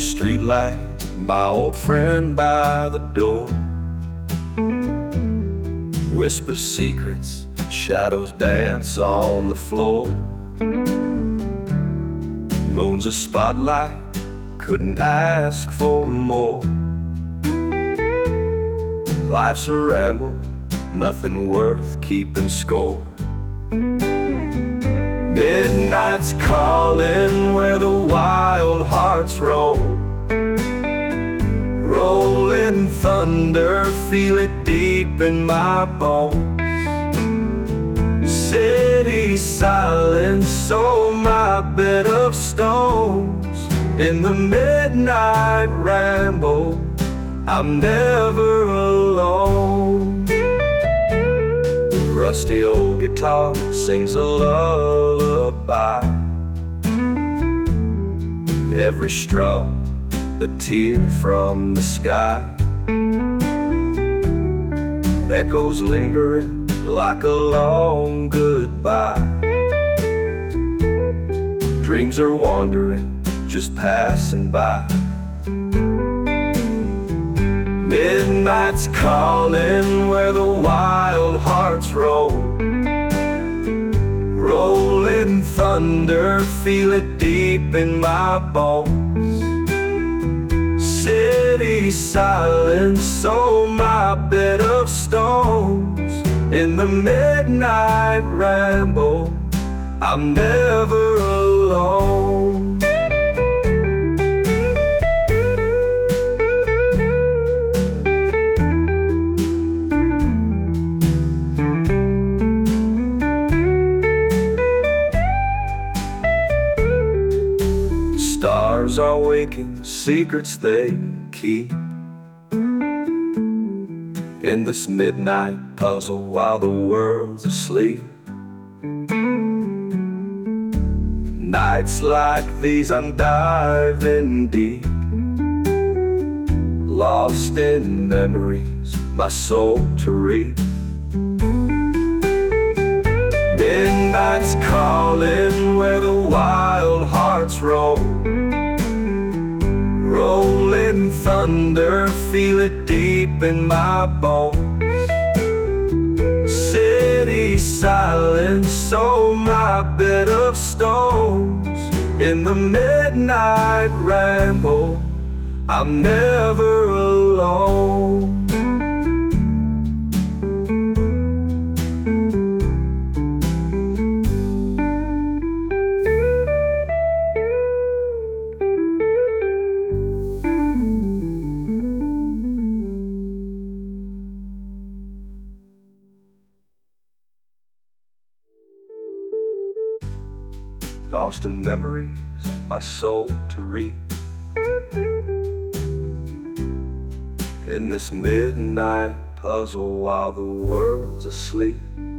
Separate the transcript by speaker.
Speaker 1: streetlight, my old friend by the door. Whisper secrets, shadows dance on the floor. Moon's a spotlight, couldn't ask for more. Life's a ramble, nothing worth keeping score. Midnight's calling where the wild hearts roll. Rolling thunder, feel it deep in my bones. City silence, so my bed of stones. In the midnight ramble, I'm never alone. Rusty old guitar sings a lullaby. Every strum, a tear from the sky. Echoes lingering like a long goodbye. Dreams are wandering, just passing by. Midnight's calling where the wild hearts roll. Rolling thunder, feel it deep in my bones. City silence, so my bed of stones. In the midnight ramble, I'm never alone. Stars are waking, secrets they keep. In this midnight puzzle while the world's asleep. Nights like these I'm diving deep. Lost in memories, my soul to read. Midnight's calling where the wild hearts roll. Rolling thunder, feel it deep in my bones. City silence, so my bed of stones. In the midnight ramble, I'm never alone. Lost in memories, my soul to read. In this midnight puzzle while the world's asleep.